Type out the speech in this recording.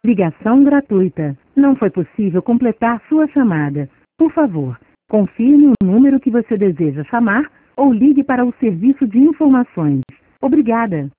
Ligação gratuita. Não foi possível completar sua chamada. Por favor, confirme o número que você deseja chamar ou ligue para o serviço de informações. Obrigada.